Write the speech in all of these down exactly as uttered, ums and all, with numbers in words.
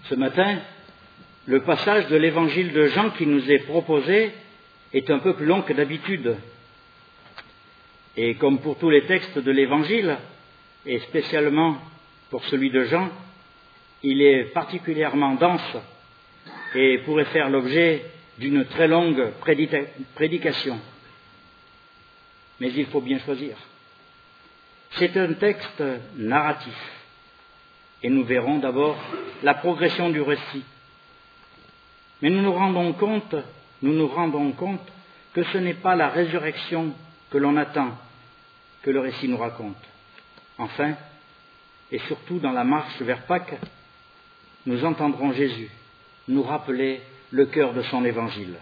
Ce matin, le passage de l'évangile de Jean qui nous est proposé est un peu plus long que d'habitude. Et comme pour tous les textes de l'évangile, et spécialement pour celui de Jean, il est particulièrement dense et pourrait faire l'objet d'une très longue prédication. Mais il faut bien choisir. C'est un texte narratif. Et nous verrons d'abord la progression du récit. Mais nous nous rendons compte, nous nous rendons compte que ce n'est pas la résurrection que l'on attend que le récit nous raconte. Enfin, et surtout dans la marche vers Pâques, nous entendrons Jésus nous rappeler le cœur de son évangile.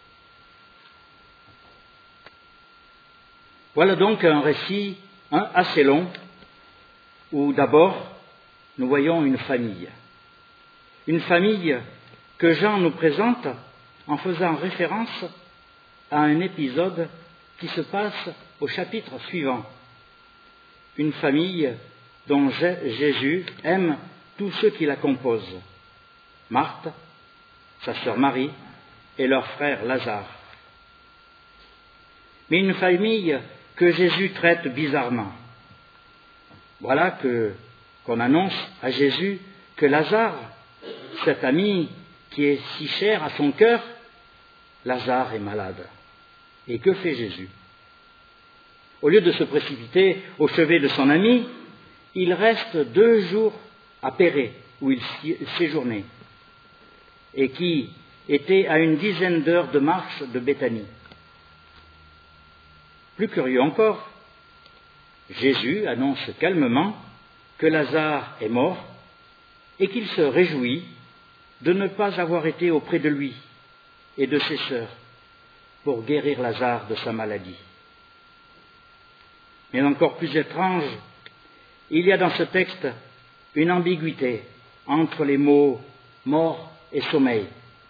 Voilà donc un récit un, assez long, où d'abord nous voyons une famille. Une famille que Jean nous présente en faisant référence à un épisode qui se passe au chapitre suivant. Une famille dont Jésus aime tous ceux qui la composent. Marthe, sa sœur Marie et leur frère Lazare. Mais une famille que Jésus traite bizarrement. Voilà que, qu'on annonce à Jésus que Lazare, cet ami qui est si cher à son cœur, Lazare est malade. Et que fait Jésus? Au lieu de se précipiter au chevet de son ami, il reste deux jours à Pérée, où il séjournait, et qui était à une dizaine d'heures de marche de Béthanie. Plus curieux encore, Jésus annonce calmement que Lazare est mort et qu'il se réjouit de ne pas avoir été auprès de lui et de ses sœurs pour guérir Lazare de sa maladie. Mais encore plus étrange, il y a dans ce texte une ambiguïté entre les mots mort et sommeil.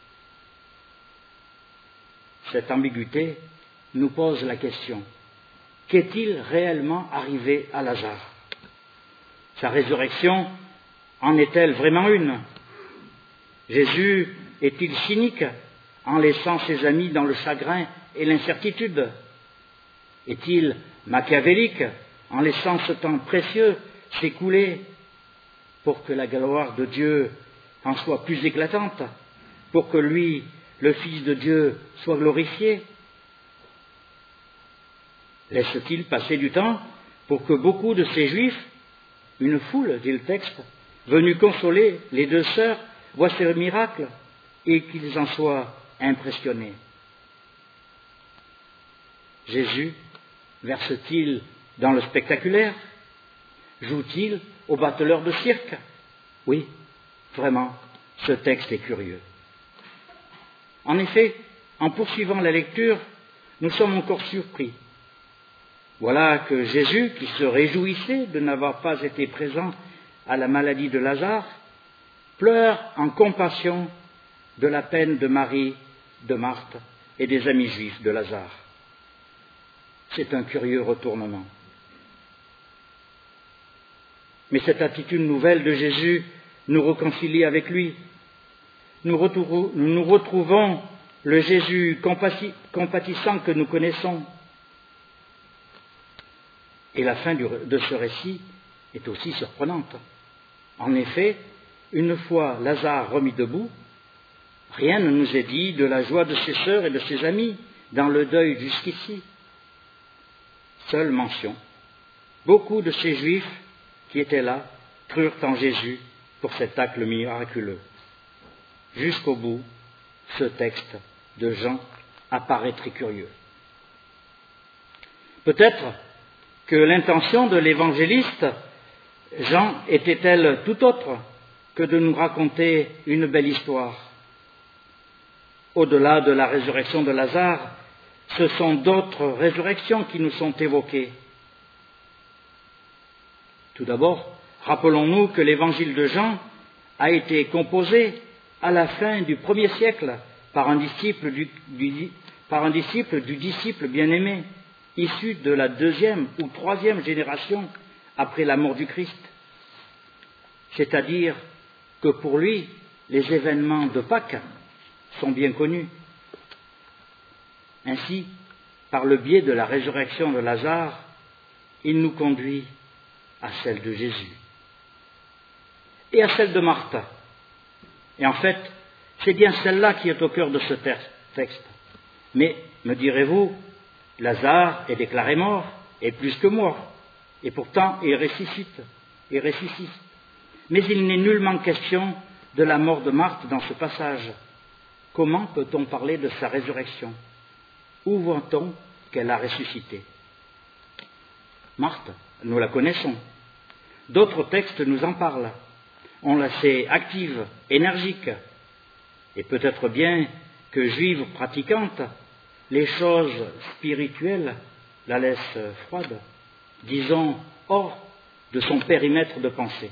Cette ambiguïté nous pose la question: qu'est-il réellement arrivé à Lazare? Sa résurrection en est-elle vraiment une? Jésus est-il cynique en laissant ses amis dans le chagrin et l'incertitude? Est-il machiavélique en laissant ce temps précieux s'écouler pour que la gloire de Dieu en soit plus éclatante, pour que lui, le Fils de Dieu, soit glorifié? Laisse-t-il passer du temps pour que beaucoup de ces Juifs, une foule, dit le texte, venus consoler les deux sœurs, voient ce miracle et qu'ils en soient impressionnés? Jésus verse-t-il dans le spectaculaire? Joue-t-il au bateleur de cirque? Oui, vraiment, ce texte est curieux. En effet, en poursuivant la lecture, nous sommes encore surpris. Voilà que Jésus, qui se réjouissait de n'avoir pas été présent à la maladie de Lazare, pleure en compassion de la peine de Marie, de Marthe et des amis juifs de Lazare. C'est un curieux retournement. Mais cette attitude nouvelle de Jésus nous réconcilie avec lui. Nous retrouvons, nous retrouvons le Jésus compatissant que nous connaissons. Et la fin de ce récit est aussi surprenante. En effet, une fois Lazare remis debout, rien ne nous est dit de la joie de ses sœurs et de ses amis dans le deuil jusqu'ici. Seule mention: beaucoup de ces Juifs qui étaient là crurent en Jésus pour cet acte miraculeux. Jusqu'au bout, ce texte de Jean apparaît très curieux. Peut-être que l'intention de l'évangéliste Jean était-elle tout autre que de nous raconter une belle histoire. Au-delà de la résurrection de Lazare, ce sont d'autres résurrections qui nous sont évoquées. Tout d'abord, rappelons-nous que l'évangile de Jean a été composé à la fin du premier siècle par un disciple du, du, par un disciple du disciple bien-aimé, issu de la deuxième ou troisième génération après la mort du Christ. C'est-à-dire que pour lui, les événements de Pâques sont bien connus. Ainsi, par le biais de la résurrection de Lazare, il nous conduit à celle de Jésus et à celle de Marthe. Et en fait, c'est bien celle-là qui est au cœur de ce texte. Mais, me direz-vous, Lazare est déclaré mort, et plus que mort, et pourtant il ressuscite, il ressuscite. Mais il n'est nullement question de la mort de Marthe dans ce passage. Comment peut-on parler de sa résurrection? Où voit-on qu'elle a ressuscité? Marthe, nous la connaissons. D'autres textes nous en parlent. On la sait active, énergique, et peut-être bien que juive pratiquante, les choses spirituelles la laissent froide, disons hors de son périmètre de pensée.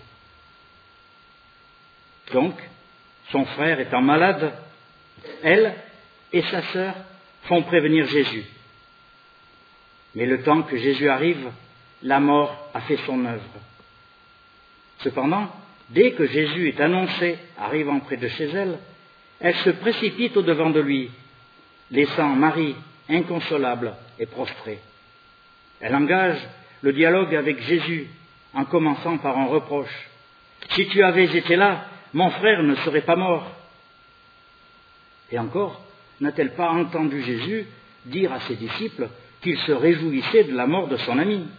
Donc, son frère étant malade, elle et sa sœur font prévenir Jésus. Mais le temps que Jésus arrive, la mort a fait son œuvre. Cependant, dès que Jésus est annoncé arrivant près de chez elle, elle se précipite au-devant de lui, laissant Marie inconsolable et prostrée. Elle engage le dialogue avec Jésus en commençant par un reproche. « Si tu avais été là, mon frère ne serait pas mort. » Et encore, n'a-t-elle pas entendu Jésus dire à ses disciples qu'il se réjouissait de la mort de son ami?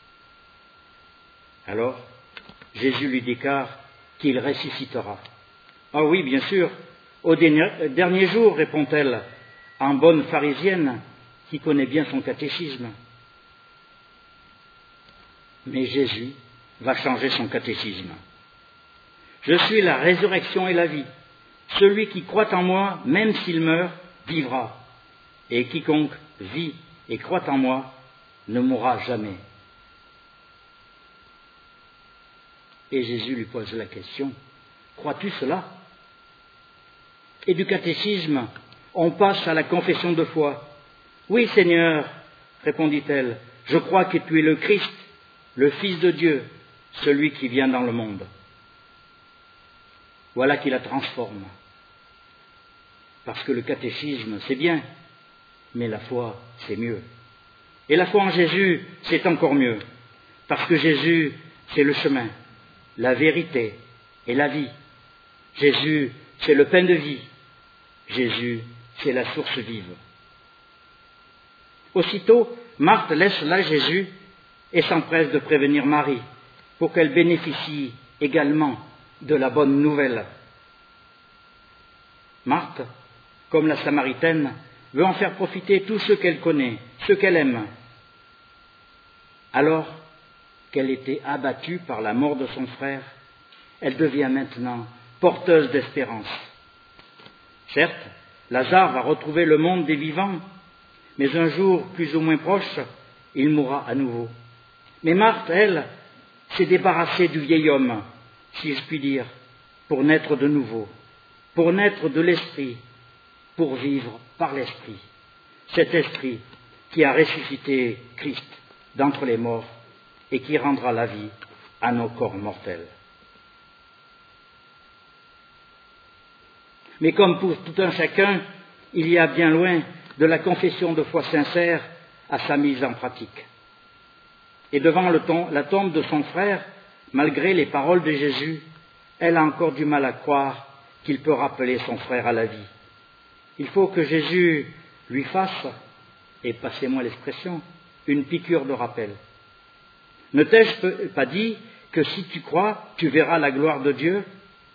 Alors, Jésus lui déclare qu'il ressuscitera. « Ah oui, bien sûr, au dernier jour, répond-elle, en bonne pharisienne qui connaît bien son catéchisme. » Mais Jésus va changer son catéchisme. « Je suis la résurrection et la vie. Celui qui croit en moi, même s'il meurt, vivra. Et quiconque vit et croit en moi ne mourra jamais. » Et Jésus lui pose la question, « Crois-tu cela ?» Et du catéchisme, on passe à la confession de foi. « Oui, Seigneur, répondit-elle, je crois que tu es le Christ, le Fils de Dieu, celui qui vient dans le monde. » Voilà qui la transforme. Parce que le catéchisme, c'est bien, mais la foi, c'est mieux. Et la foi en Jésus, c'est encore mieux. Parce que Jésus, c'est le chemin, la vérité et la vie. Jésus, c'est le pain de vie. Jésus, c'est la source vive. Aussitôt, Marthe laisse là Jésus et s'empresse de prévenir Marie pour qu'elle bénéficie également de la bonne nouvelle. Marthe, comme la Samaritaine, veut en faire profiter tous ceux qu'elle connaît, ceux qu'elle aime. Alors qu'elle était abattue par la mort de son frère, elle devient maintenant porteuse d'espérance. Certes, Lazare va retrouver le monde des vivants, mais un jour plus ou moins proche, il mourra à nouveau. Mais Marthe, elle, s'est débarrassée du vieil homme, si je puis dire, pour naître de nouveau, pour naître de l'esprit, pour vivre par l'esprit. Cet esprit qui a ressuscité Christ d'entre les morts et qui rendra la vie à nos corps mortels. Mais comme pour tout un chacun, il y a bien loin de la confession de foi sincère à sa mise en pratique. Et devant le tom- la tombe de son frère, malgré les paroles de Jésus, elle a encore du mal à croire qu'il peut rappeler son frère à la vie. Il faut que Jésus lui fasse, et passez-moi l'expression, une piqûre de rappel. Ne t'ai-je pas dit que si tu crois, tu verras la gloire de Dieu?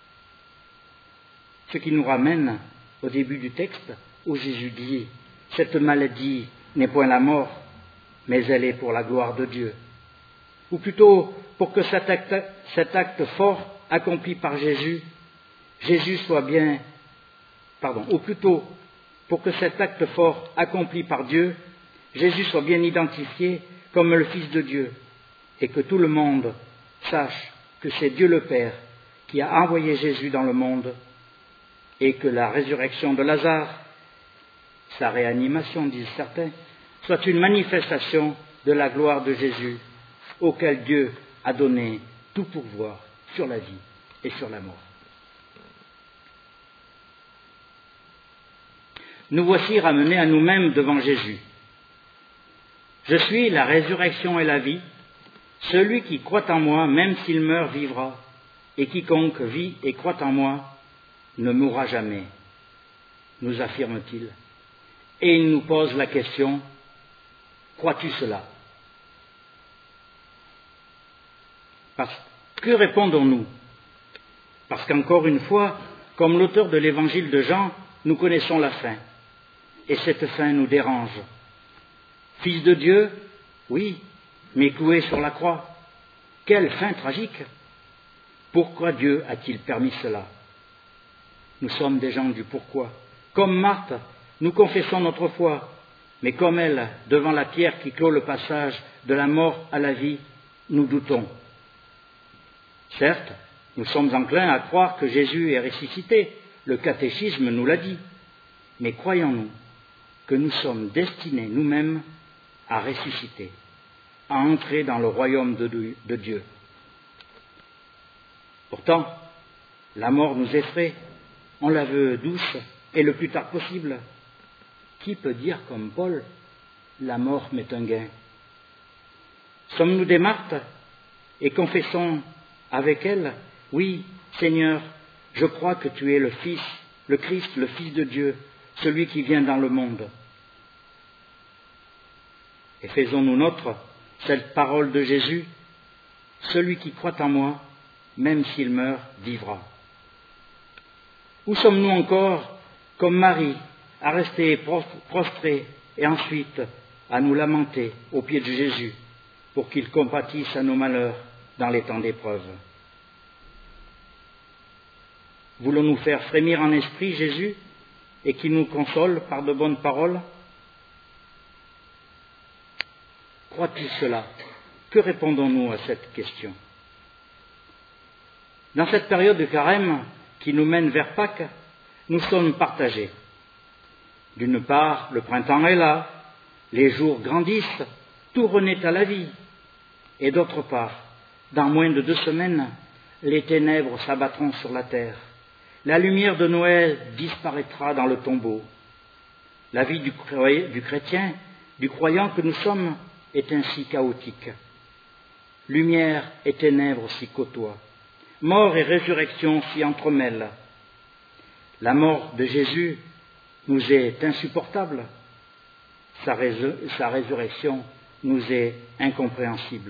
Ce qui nous ramène au début du texte où Jésus dit « Cette maladie n'est point la mort, mais elle est pour la gloire de Dieu. » Ou plutôt, pour que cet acte, cet acte fort accompli par Jésus, Jésus soit bien, pardon, ou plutôt, pour que cet acte fort accompli par Dieu, Jésus soit bien identifié comme le Fils de Dieu, et que tout le monde sache que c'est Dieu le Père qui a envoyé Jésus dans le monde, et que la résurrection de Lazare, sa réanimation, disent certains, soit une manifestation de la gloire de Jésus, auquel Dieu a donné tout pouvoir sur la vie et sur la mort. nous voici ramenés à nous-mêmes devant Jésus. Je suis la résurrection et la vie. Celui qui croit en moi, même s'il meurt, vivra. Et quiconque vit et croit en moi ne mourra jamais, nous affirme-t-il. Et il nous pose la question, crois-tu cela? Parce que répondons-nous? Parce qu'encore une fois, comme l'auteur de l'évangile de Jean, nous connaissons la fin. Et cette fin nous dérange. Fils de Dieu, oui, mais cloué sur la croix. Quelle fin tragique! Pourquoi Dieu a-t-il permis cela? Nous sommes des gens du pourquoi. Comme Marthe, nous confessons notre foi, mais comme elle, devant la pierre qui clôt le passage de la mort à la vie, nous doutons. Certes, nous sommes enclins à croire que Jésus est ressuscité, le catéchisme nous l'a dit, mais croyons-nous que nous sommes destinés nous-mêmes à ressusciter, à entrer dans le royaume de Dieu? Pourtant, la mort nous effraie, on la veut douce et le plus tard possible. Qui peut dire comme Paul, la mort m'est un gain? Sommes-nous des Marthes et confessons avec elle, oui, Seigneur, je crois que tu es le Fils, le Christ, le Fils de Dieu, celui qui vient dans le monde. Et faisons-nous nôtre cette parole de Jésus, celui qui croit en moi, même s'il meurt, vivra. Où sommes-nous encore, comme Marie, à rester prostrés et ensuite à nous lamenter aux pieds de Jésus pour qu'il compatisse à nos malheurs dans les temps d'épreuve? Voulons-nous faire frémir en esprit Jésus et qu'il nous console par de bonnes paroles? Crois-tu cela? Que répondons-nous à cette question? Dans cette période de carême qui nous mène vers Pâques, nous sommes partagés. D'une part, le printemps est là, les jours grandissent, tout renaît à la vie. Et d'autre part, dans moins de deux semaines, les ténèbres s'abattront sur la terre. La lumière de Noël disparaîtra dans le tombeau. La vie du, du chrétien, du croyant que nous sommes, est ainsi chaotique. Lumière et ténèbres s'y côtoient. Mort et résurrection s'y entremêlent. La mort de Jésus nous est insupportable. Sa, rés- sa résurrection nous est incompréhensible.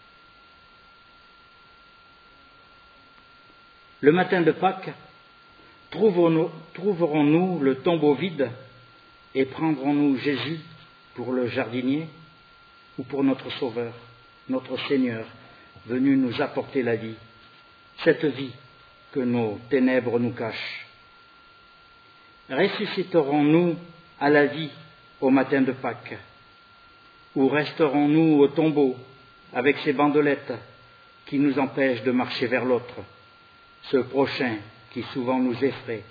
Le matin de Pâques, trouverons-nous, trouverons-nous le tombeau vide et prendrons-nous Jésus pour le jardinier ou pour notre Sauveur, notre Seigneur, venu nous apporter la vie, cette vie que nos ténèbres nous cachent? Ressusciterons-nous à la vie au matin de Pâques, ou resterons-nous au tombeau avec ces bandelettes qui nous empêchent de marcher vers l'autre, ce prochain qui souvent nous effraie,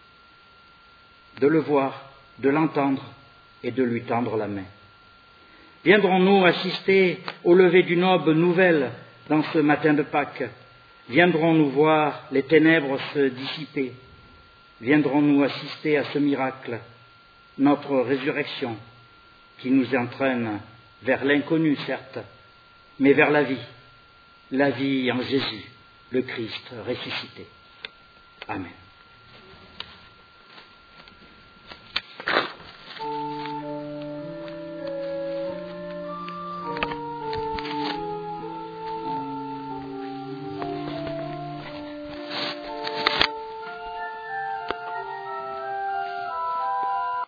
de le voir, de l'entendre et de lui tendre la main? Viendrons-nous assister au lever d'une aube nouvelle dans ce matin de Pâques? Viendrons-nous voir les ténèbres se dissiper? Viendrons-nous assister à ce miracle, notre résurrection, qui nous entraîne vers l'inconnu, certes, mais vers la vie, la vie en Jésus, le Christ ressuscité. Amen.